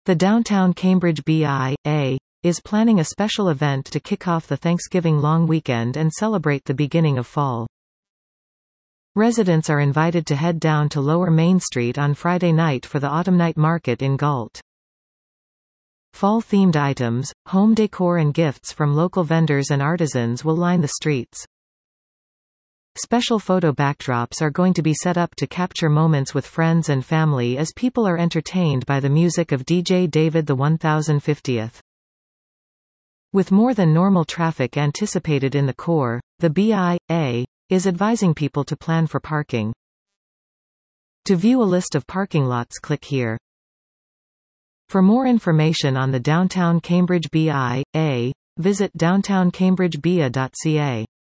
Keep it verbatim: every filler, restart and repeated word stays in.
The Downtown Cambridge B I A is planning a special event to kick off the Thanksgiving long weekend and celebrate the beginning of fall. Residents are invited to head down to Lower Main Street on Friday night for the Autumn Night Market in Galt. Fall-themed items, home decor and gifts from local vendors and artisans will line the streets. Special photo backdrops are going to be set up to capture moments with friends and family as people are entertained by the music of D J David the one thousand fiftieth. With more than normal traffic anticipated in the core, the B I A is advising people to plan for parking. To view a list of parking lots, click here. For more information on the Downtown Cambridge B I A, visit downtown cambridge b i a dot c a.